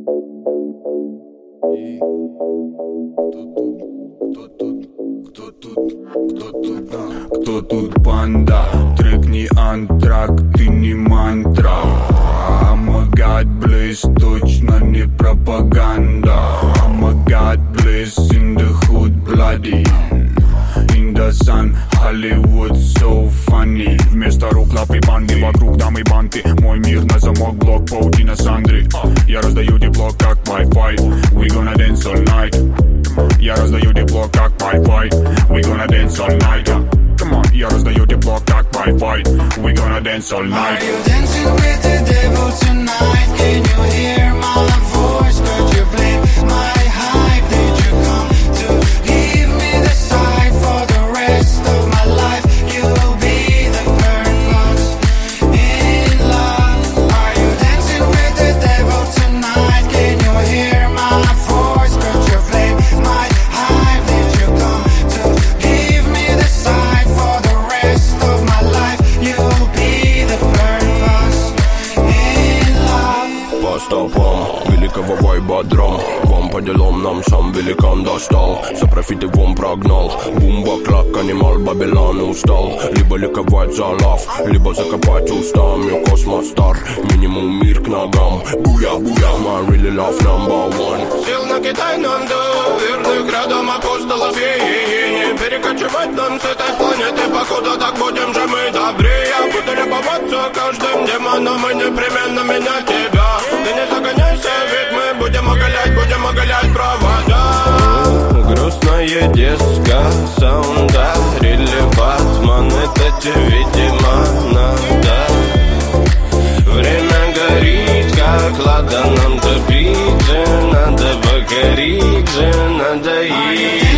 Кто тут банда? Трек не антракт, ты не мантра. Oh my God, please, точно не пропаганда. Oh my God, please, in the hood bloody. In the sun, Hollywood so funny. Вместо рук лапы банды, вокруг дамы банты. Мой мир на замок, блок, паутина Сандры. Я раздаю тепло, как Wi-Fi. We gonna dance all night. Я раздаю тепло, как Wi-Fi. We gonna dance all night. Come on, я раздаю тепло, как Wi-Fi. We gonna dance all night. Are you dancing with the devil tonight? Can you hear my voice? Could you blame my hype? Did you come to give me the sight for the rest of my life? You will be the purpose in love. Are you dancing with the devil tonight? Can you hear my voice? Could you blame my hype? Did you come to give me the sight for the rest of my life? You will be the purpose in love. По стопам великого вайба драм. Вам по делам, нам сам великан достал. За профиты вон прогнал. Бумба, клак, анимал, Бабилан устал. Либо ликовать за лав, либо закопать устами. Космостар, минимум мир к ногам. Буя, буя, my really love number one. Сил накидай нам до верных рядом апостолов. Не перекочевать нам с этой планеты. Походу так будем же мы добрее. Буду любоваться каждым демоном и непременно менять тебя. Ты не загоняйся, ведь мы будем оголять провода. Грустная диска, саунда, рили Батман, это тебе, видимо, надо. Время горит, как лада, нам топить же надо, покорить же надо.